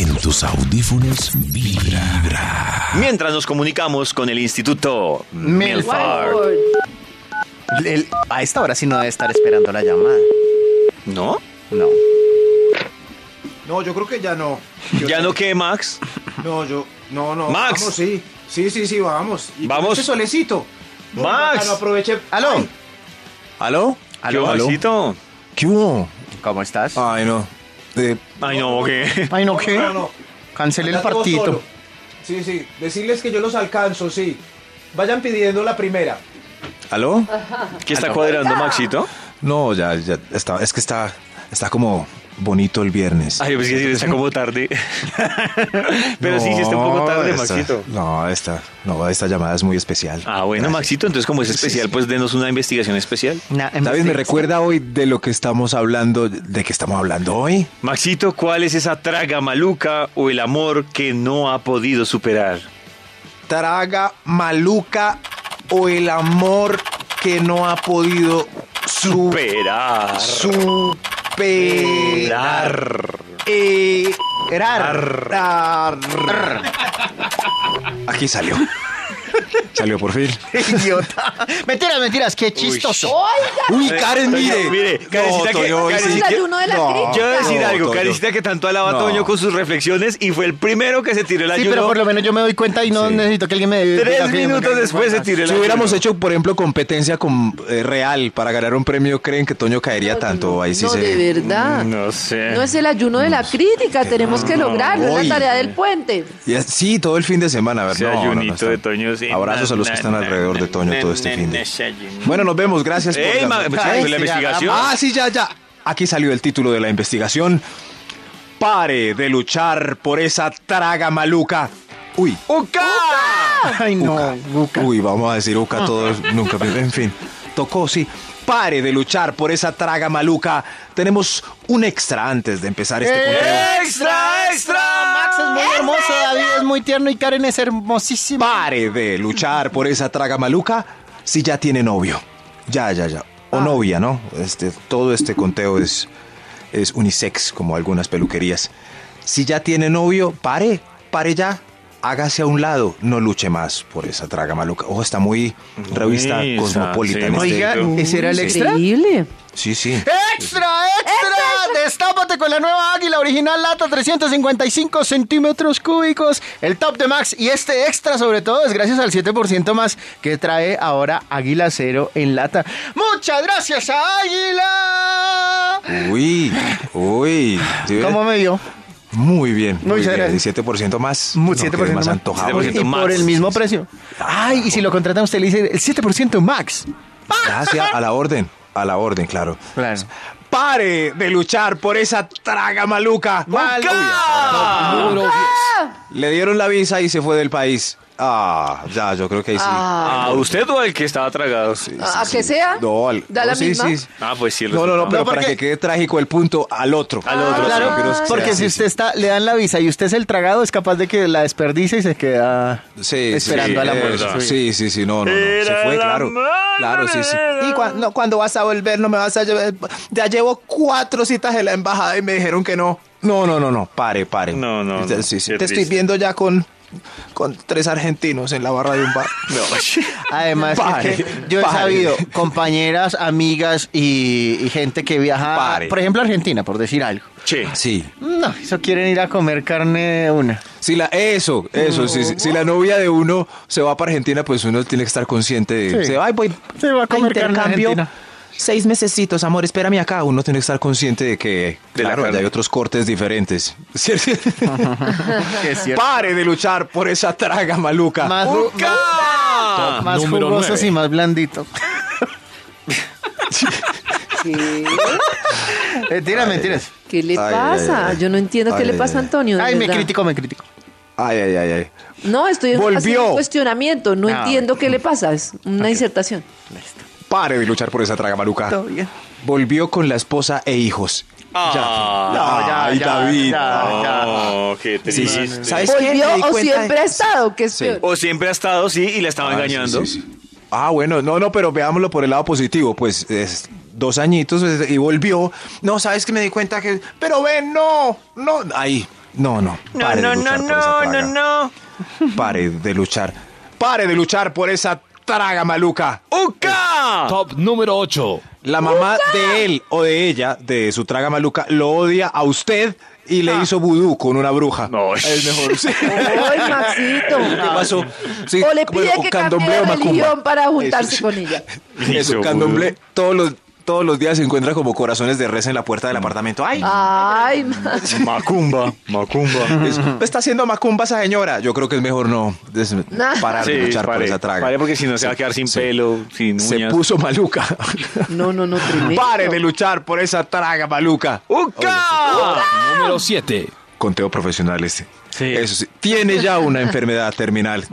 En tus audífonos vibra. Mientras nos comunicamos con el Instituto Milford. A esta hora sí no debe estar esperando la llamada. ¿No? No. No, yo creo que ya no. ¿Ya no qué, Max? No, No. Max. Vamos, sí. Sí, vamos. Y Vamos. con este solecito. Muy Max. bacano, aproveche. ¿Aló? Ay, ¿Aló? ¿Qué Maxito? ¿Qué hubo? ¿Cómo estás? Ay, no. Ay, no, ¿qué? Ay, no, ¿qué? No. Cancele el Acá tengo partito. solo. Sí. Decirles que yo los alcanzo, sí. Vayan pidiendo la primera. ¿Aló? ¿Qué está cuadrando, Maxito? No, ya está. Es que está como bonito el viernes. Ay, pues que sí, está como tarde. Pero sí está un poco tarde, Maxito. Esta llamada es muy especial. Ah, bueno, Gracias. Maxito, entonces como es especial, pues denos una investigación especial. David, ¿me recuerda hoy de lo que estamos hablando? ¿De qué estamos hablando hoy? Maxito, ¿cuál es esa traga maluca o el amor que no ha podido superar? Traga maluca o el amor que no ha podido Superar. Aquí salió. Salió por fin. Idiota. Mentiras, qué chistoso. Uy, Karen, Mire, Karencita, Toño, hoy Karencita, sí Es el ayuno de la crítica. Yo voy a decir No, algo, Toño. Karencita, que tanto alaba a No. Toño con sus reflexiones y fue el primero que se tiró el Sí, ayuno. pero por lo menos yo me doy cuenta y no Sí. necesito que alguien me diga 3 que me minutos caiga después se cuenta. tiró el Si ayuno. hubiéramos hecho, por ejemplo, competencia con real para ganar un premio, ¿creen que Toño caería tanto? Ahí sí No, se... de verdad. No sé. No es el ayuno de la crítica, tenemos que lograrlo, es Hoy. la tarea del puente. Sí, todo el fin de semana. A ver, Ese ayunito de Toño, sí. Abrazos a los que están alrededor de Toño todo este fin de... Bueno, nos vemos. Gracias por... ¡Ey, Ay, la sí, investigación! Ah, sí, ya. Aquí salió el título de la investigación. Pare de luchar por esa traga maluca. Uy. ¡Uca! Ay, no, Luca. Uy, vamos a decir Uca todos, nunca. En fin, tocó, sí. Pare de luchar por esa traga maluca. Tenemos un extra antes de empezar este conteo. ¡Extra! Max es muy hermoso, David es muy tierno y Karen es hermosísima. Pare de luchar por esa traga maluca si ya tiene novio. Ya. O novia, ¿no? Todo este conteo es unisex, como algunas peluquerías. Si ya tiene novio, pare ya. Hágase a un lado, no luche más por esa traga maluca. Ojo, está muy revista Uy, cosmopolita. sí. Oiga, ¿ese era el extra? Increíble. Sí. ¡Extra! Destápate con la nueva Águila original lata 355 centímetros cúbicos. El top de Max. Y este extra, sobre todo, es gracias al 7% más que trae ahora Águila Cero en lata. ¡Muchas gracias a Águila! Uy. ¿Sí ve? ¿Cómo me dio? Muy bien. Muchas bien. gracias. Y 7% más. 7% quedé más más. antojado. 7% Y más. por el mismo precio. Ay, y si lo contratan, usted le dice el 7% Max. Gracias, a la orden, claro. Claro. Pare de luchar por esa traga maluca. Le dieron la visa y se fue del país. Ya, yo creo que ahí sí. ¿A usted o al que estaba tragado? A que sea, No, da la sí, misma. sí. Ah, pues sí. el No, resultado. pero porque- para que quede trágico el punto, al otro. Al otro, Claro, sí, pero porque si usted le dan la visa y usted es el tragado, es capaz de que la desperdice y se queda Sí, esperando al amor. verdad. Sí, no. Se fue, claro. Claro, sí. Y cuando vas a volver, no me vas a llevar. Ya llevo 4 citas en la embajada y me dijeron que no. No. Pare. No. Sí. Qué Te estoy triste. viendo ya con 3 argentinos en la barra de un bar. Además, Pare, es que yo he pare. sabido compañeras, amigas y gente que viaja, Pare. por ejemplo, a Argentina, por decir algo. Sí. Sí. No, eso quieren ir a comer carne de una. Eso, sí. Si la novia de uno se va para Argentina, pues uno tiene que estar consciente de. Sí. Voy Se va a comer carne intercambio. argentina. 6 mesecitos, amor, espérame acá. Uno tiene que estar consciente de que, De la claro, carne. ya hay otros cortes diferentes. ¿Cierto? Que es cierto. Pare de luchar por esa traga maluca. Más, más número jugosos 9. y más blanditos. Mentiras. ¿Qué le Ay, pasa? ay, ay. Yo no entiendo qué Ay, le pasa a ay, Antonio. de Ay, me verdad. critico. Ay. No, estoy Volvió. haciendo un cuestionamiento. No Ah, entiendo qué le pasa. Es una disertación. Pare de luchar por esa traga maluca. Todo bien. Volvió con la esposa e hijos. Ay, David. Oh, qué Sí, triste. sí. ¿Sabes qué? ¿Volvió Me di o cuenta siempre ha estado? ¿Qué es Sí. peor? O siempre ha estado, sí, y la estaba Ah, engañando. sí. Bueno, no, pero veámoslo por el lado positivo. Pues 2 añitos y volvió. No, ¿sabes que me di cuenta que... Pero ven, no. Ahí. No, No, pare no, de no, luchar por esa no, traga. no. Pare de luchar. Pare de luchar por esa traga maluca. ¡Uca! Top número 8. La mamá de él o de ella, de su traga maluca, lo odia a usted y le hizo vudú con una bruja. No, Es mejor. Sí. Ay, Maxito. ¿Qué pasó? Sí, O le como- pide o que cambie candombleo de macumba. religión para juntarse Eso, con ella. Eso, Hizo candomblé. Todos los días se encuentra como corazones de res en la puerta del apartamento. ¡Ay! Ay, Max. Macumba. Está haciendo macumba esa señora. Yo creo que es mejor no parar de Sí, luchar por pare, esa traga. pare, porque si no se va a quedar sin pelo, sin Se uñas. puso maluca. No, tremendo. Pare de luchar por esa traga maluca. ¡Uca! Número 7. Conteo profesional este. Sí. Eso sí. Tiene ya una enfermedad terminal.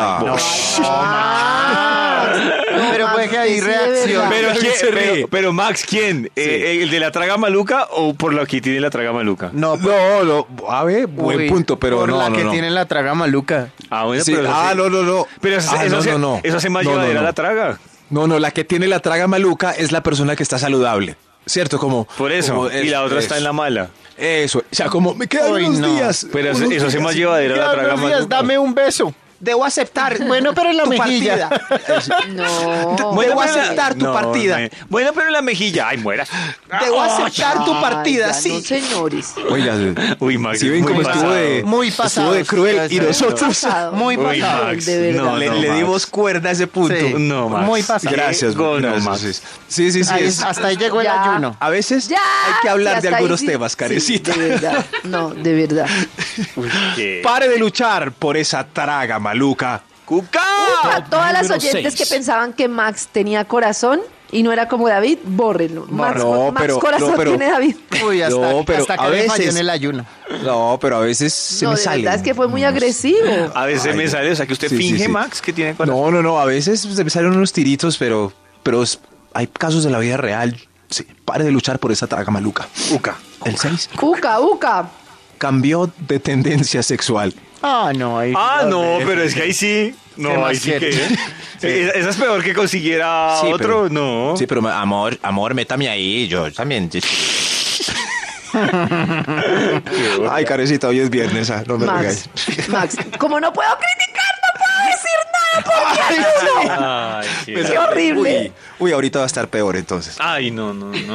Pero puede que hay sí, de reacción. verdad. Pero, Se ¿quién? ríe. Pero Max, ¿quién? ¿El de la traga maluca o por lo que tiene la traga maluca? No, No, a ver, buen uy, punto, pero por no, la no, que no. tiene la traga maluca. Ah, bueno, Sí, pero eso sí. no. Pero eso, Ah, eso no, hace, no. eso hace más No, no, llevadera no. la traga. No, la que tiene la traga maluca es la persona que está saludable. ¿Cierto? Como. Por eso. como Y la otra está en la mala. Eso. O sea, como me quedan Uy, unos no. días. Pero unos eso hace días. más llevadera la Ya, traga unos días, maluca. dame un beso. Debo aceptar. Bueno, pero en la tu mejilla. partida. No. Debo pero la- aceptar tu No, partida. bueno, pero en la mejilla. Ay, muera. Debo aceptar tu Ay, partida, ya, sí. No, señores. Oiga, Uy, Max, si ven muy cómo pasado. estuvo de. Muy Estuvo pasado. de cruel y nosotros. Pasado. Muy Uy, pasado. Max, de verdad. no, le Max. dimos cuerda a ese punto. Sí. No, Max. Muy pasado. Gracias, Qué gono, gracias. Max. Sí. Ahí- es- hasta ahí llegó el Ya. ayuno. A veces Ya. hay que hablar Sí, de hasta ahí algunos sí. temas, carecita. Sí, de verdad. No, de verdad. ¿Qué? Pare de luchar por esa traga maluca. ¡Cuca! A todas las número oyentes 6. que pensaban que Max tenía corazón y no era como David, bórrenlo. Max, No, Max pero- corazón no, pero- tiene David. Uy, hasta, No, pero hasta a que le falló veces- en el ayuno. No, pero a veces se No, me de sale. verdad es que fue muy agresivo. A veces Ay, me no. sale, o sea, que usted Sí, sí, finge, sí. Max, que tiene corazón. No, a veces se me salen unos tiritos, pero hay casos de la vida real. Sí, pare de luchar por esa traga maluca. Cuca. El 6 Uca. cambió de tendencia sexual. Ah, no. Ahí, Ah, no, pero es que ahí sí. ¿Qué No, más ahí sí quieres? que. Esa es peor que consiguiera Sí, otro, pero- no. Sí, pero amor, métame ahí, yo también. Ay, carecita, hoy es viernes, no me Max, regañes. Max, como no puedo criticar, no puedo decir nada porque ayuno. Ay, sí. Qué horrible. Uy, ahorita va a estar peor entonces. Ay, no.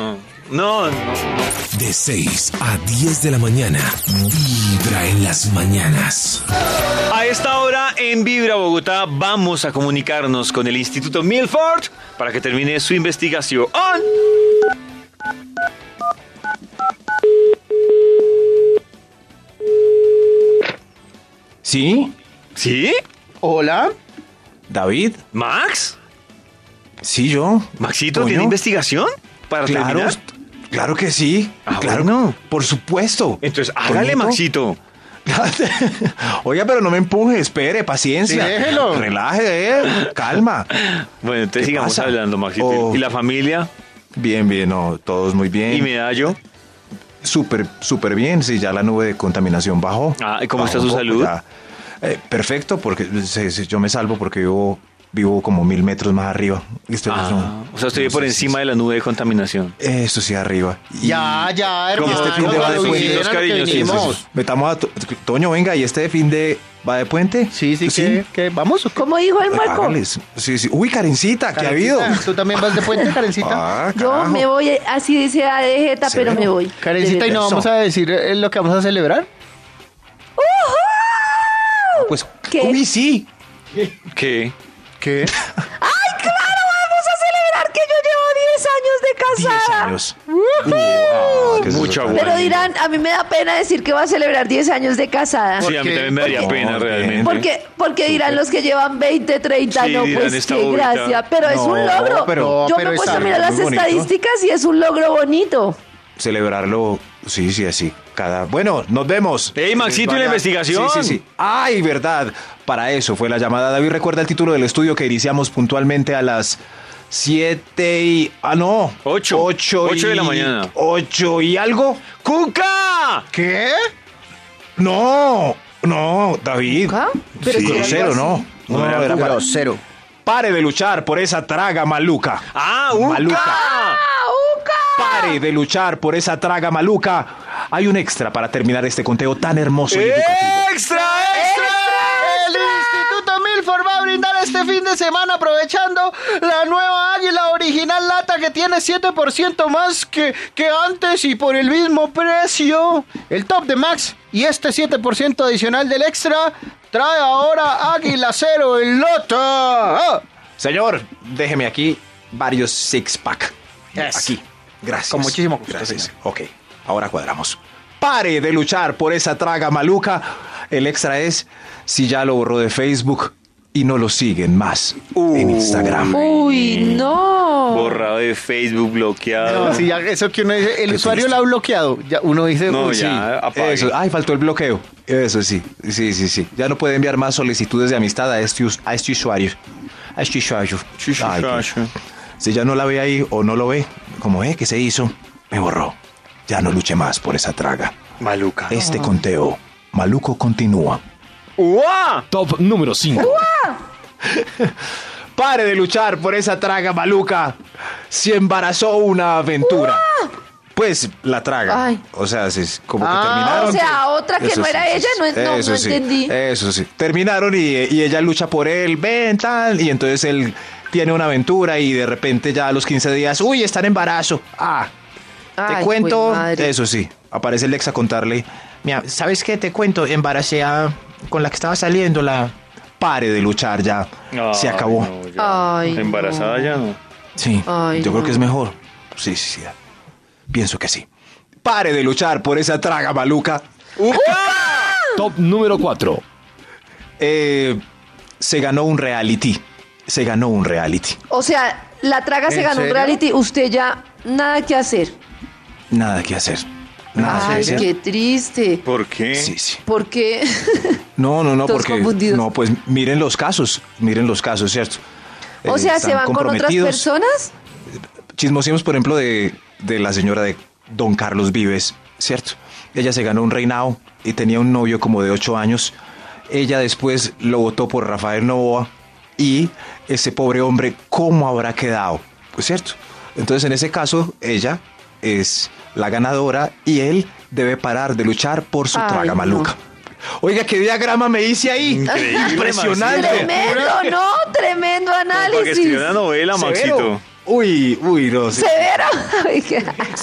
De 6 a 10 de la mañana. Vibra en las mañanas. A esta hora en Vibra Bogotá vamos a comunicarnos con el Instituto Milford para que termine su investigación. ¿Sí? ¿Sí? Hola. ¿David? ¿Max? Sí, yo. ¿Maxito Toño. tiene investigación para Claro, terminar? claro que sí. Ah, claro, bueno. por supuesto. Entonces, hágale, Toñito. Maxito. Oiga, pero no me empuje, espere, paciencia. Sí, déjelo. Relaje, calma. Bueno, entonces ¿Qué sigamos pasa? hablando, Maxito. Oh. ¿Y la familia? Bien, no, todos muy bien. ¿Y Medallo? Súper bien, sí, ya la nube de contaminación bajó. Ah, ¿y cómo Bajó está su un poco, salud? ya. Perfecto, porque yo me salvo porque vivo como 1000 metros más arriba. Esto O sea, usted vive por encima de la nube de contaminación. Esto sí, arriba. Y Ya, Como hermano. este fin de va de lo puente, bien, los a lo que cariños, sí, vinimos. metamos a Toño, venga, ¿y este fin de va de puente? Sí, ¿qué? ¿Vamos? ¿Cómo dijo el Marco? Hágales. Sí. Uy, Karencita, ¿qué ha habido? ¿Tú también vas de puente, Karencita? Ah, Yo carajo. me voy, así dice de jeta, pero me voy. Karencita, De ¿y no verdad. vamos a decir lo que vamos a celebrar? Pues, ¿Qué? uy, sí. ¿Qué? ¿Qué? ¡Ay, claro! Vamos a celebrar que yo llevo 10 años de 10 casada. años. ¿Qué es eso? Mucho Pero dirán, a mí me da pena decir que voy a celebrar 10 años de casada. Sí, a mí qué? también me daría ¿Por qué? pena No, realmente. Porque dirán los que llevan 20, 30, Sí, no, dirán, pues esta qué bobita. gracia. Pero es un No, logro. pero- Yo pero me he es puesto a algo mirar las muy bonito. estadísticas y es un logro bonito. Celebrarlo, sí, así. Bueno, nos vemos. Ey, Maxito, ¿y la investigación? Sí. Ay, verdad. Para eso fue la llamada. David, recuerda el título del estudio que iniciamos puntualmente a las 7 y... no. Ocho. 8 8 de la mañana. 8 y algo. ¡Cuca! ¿Qué? No, David. ¿Cuca? Pero Sí, si era grosero, algo no. así. No, era para... Grosero. Pare de luchar por esa traga maluca. ¡Ah, Maluca. Uca! ¡Ah, Uca! Pare de luchar por esa traga maluca. hay un extra para terminar este conteo tan hermoso y educativo. ¡Extra! El Instituto Milford va a brindar este fin de semana, aprovechando la nueva Águila original lata que tiene 7% más que antes y por el mismo precio. El Top de Max y este 7% adicional del extra trae ahora Águila Cero en lata. Señor, déjeme aquí varios six-pack. Yes. Aquí. Gracias. Con muchísimo gusto, Gracias. señor. Ok, ahora cuadramos. Pare de luchar por esa traga maluca. El extra es si ya lo borró de Facebook y no lo siguen más en Instagram. Uy, no. Borrado de Facebook, bloqueado. No, sí, ya eso que uno dice, el Qué usuario triste. lo ha bloqueado. Ya uno dice, No, uy, ya, apague. Eso, faltó el bloqueo. Eso sí, sí. Ya no puede enviar más solicitudes de amistad a este usuario. Ay, que- si ya no la ve ahí o no lo ve, como ¿qué se hizo? Me borró. Ya no luche más por esa traga. Maluca. Este conteo maluco continúa. ¡Uah! Top número 5. Pare de luchar por esa traga maluca. Si embarazó una aventura. Pues la traga. Ay. O sea, es como que Ah, terminaron. o sea, otra que Eso no sí, era sí, ella, sí. no Eso sí, entendí. Eso sí. Terminaron y ella lucha por él, ven, tal. Y entonces él tiene una aventura y de repente ya a los 15 días, uy, está en embarazo. Te Ay, cuento. jue madre. Eso sí. Aparece el ex a contarle. Mira, ¿sabes qué? Te cuento. Embaracé a con la que estaba saliendo la. Pare de luchar ya. Se acabó. No, ya. Ay, no. Embarazada ya no. Sí, Ay, yo creo no. que es mejor. Sí. Pienso que sí. Pare de luchar por esa traga maluca. Top número 4. Se ganó un reality. O sea, la traga se ¿En ganó un serio? reality, usted ya nada que hacer. Nada que hacer. Nada que Ay, hacer. qué triste. ¿Por qué? Sí. ¿Por qué? No, Todos porque. confundidos. No, pues miren los casos, ¿cierto? O sea, ¿se Están van con otras comprometidos. personas? Chismosemos, por ejemplo, de la señora de Don Carlos Vives, ¿cierto? Ella se ganó un reinado y tenía un novio como de 8 años. Ella después lo votó por Rafael Novoa y ese pobre hombre, ¿cómo habrá quedado? Pues cierto. Entonces, en ese caso, ella es la ganadora y él debe parar de luchar por su Ay, traga no. maluca. Oiga, qué diagrama me hice ahí. Increíble, Impresionante. Tremendo, ¿no? Tremendo Para que escribió análisis. una novela, Maxito. Severo. Uy, no sé. Severo. Ay, qué-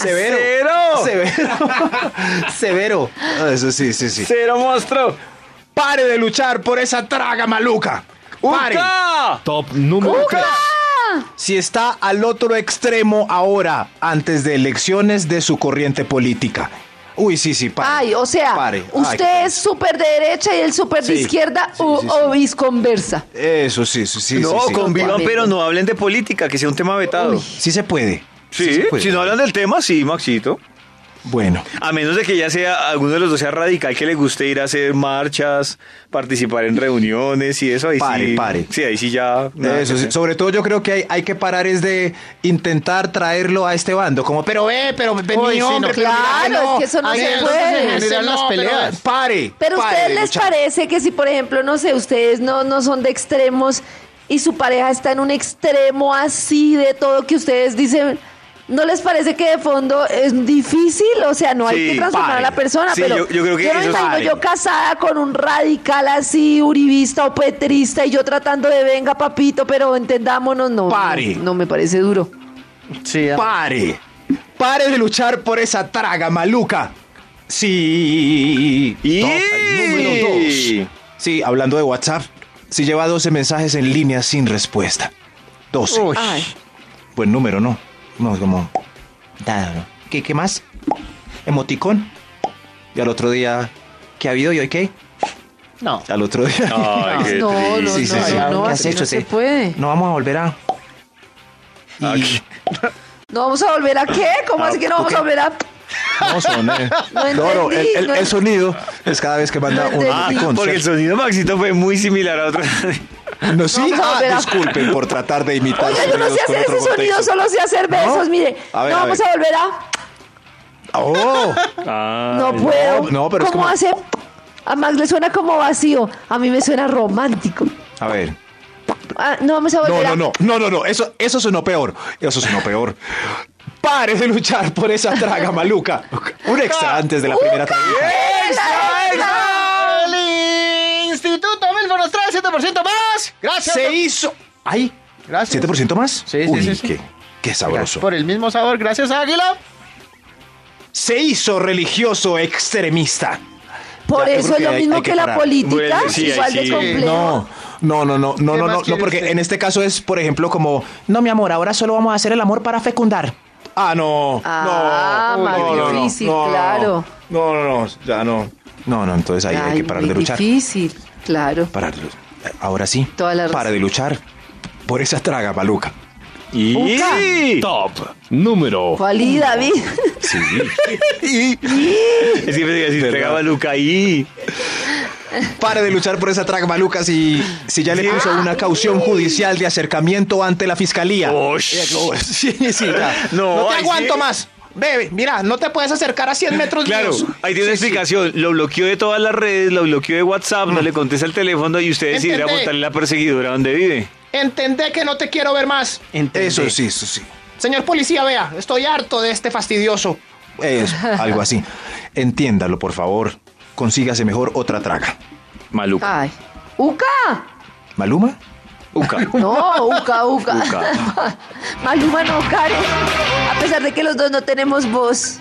Severo. Eso sí. ¡Cero monstruo! Pare de luchar por esa traga maluca. Pare. ¡Uca! Top número 3. Si está al otro extremo ahora, antes de elecciones de su corriente política. Uy, sí, pare. Ay, o sea, Pare. Ay, usted qué es súper de derecha y él súper de Sí. izquierda Sí, o, sí. o viceversa. Eso sí. No, sí. convivan, Totalmente. pero no hablen de política, que sea un tema vetado. Sí se puede. Sí, se puede. si no hablan del tema, sí, Maxito. Bueno, A menos de que ya sea, alguno de los dos sea radical, que le guste ir a hacer marchas, participar en reuniones y eso, ahí sí. Pare. Sí, ahí sí ya. nada eso que sí. hacer. Sobre todo yo creo que hay que parar es de intentar traerlo a este bando. Como, pero vení, Uy, sí, no. hombre. pero Claro, mira, es que eso no Ahí se es donde se puede. generan las peleas. Pare. Pero pare ustedes de les luchar. parece que si, por ejemplo, no sé, ustedes no son de extremos y su pareja está en un extremo así de todo que ustedes dicen, ¿no les parece que de fondo es difícil? O sea, no hay Sí, que transformar pare. a la persona, Sí, pero yo creo que no me eso es imagino pare. yo casada con un radical así, uribista o petrista y yo tratando de venga papito, pero entendámonos, no. Pare. No me parece duro. Sí, Pare. Pare de luchar por esa traga maluca. Sí. Y... Número 2. Sí, hablando de WhatsApp. Si lleva 12 mensajes en línea sin respuesta. 12. Uy. Ay. Buen número, ¿no? No, es como... ¿Qué más? Emoticón. Y al otro día... ¿Qué ha habido y hoy qué? No. Al otro día... Ay, qué No, no, triste. no, ¿Qué así has hecho? no se Sí. puede. No vamos a volver a... Aquí. ¿No vamos a volver a qué? ¿Cómo así que no vamos a volver a...? No, son, No entendí, el no sonido es cada vez que manda No un entendí. emoticón. Porque el sonido Maxito fue muy similar a otro. No, sí, Vamos a volver a- disculpen por tratar de imitar Oiga, yo no sé sonidos con hacer otro ese sonido, contexto. solo sé hacer besos, mire. A ver, no a vamos ver. a volver a... ¡Oh! No puedo. no, pero es ¿Cómo como- hace? A Max le suena como vacío. A mí me suena romántico. A ver. No vamos a volver a... No, eso sonó peor. Eso sonó peor. Pare de luchar por esa traga maluca. Un extra antes de la primera traga. El Instituto Milford nos trae 7% más. Gracias. Se hizo. ¡Ay! Gracias. ¿7% más? Sí. Qué sabroso. Por el mismo sabor, gracias, Águila. Se hizo religioso extremista. Por Ya, yo eso creo es lo que mismo hay que que la parar. política, Bueno, sí, igual de sí. complejo. No, quiere porque usted? en este caso es, por ejemplo, como, no, mi amor, ahora solo vamos a hacer el amor para fecundar. No. Más difícil, claro. No, ya no. No, entonces ahí hay que parar muy de luchar. difícil, claro. Ahora sí, Toda la para de luchar por esa traga maluca. Y Top número. ¿Cuál y, David? Sí. es que me diga, si entregaba Luca ahí. Pare de luchar por esa traga maluca si ya le puso una caución judicial de acercamiento ante la fiscalía. Sí, ya. No, No te ahí aguanto sí. más. Bebe, mira, no te puedes acercar a 100 metros Claro, míos. ahí tiene una explicación. Lo bloqueó de todas las redes, lo bloqueó de WhatsApp, no le contesta el teléfono y usted decidirá Entendé. montarle la perseguidora donde vive. Entendé que no te quiero ver más. Eso sí. Señor policía, vea, estoy harto de este fastidioso. Algo así. Entiéndalo, por favor. Consígase mejor otra traga. Maluca. Ay. ¡Uca! ¿Maluma? Uca. No, Uca. Maluma no, Karen. A pesar de que los dos no tenemos voz.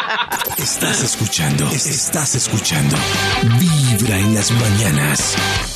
Estás escuchando. Vibra en las mañanas.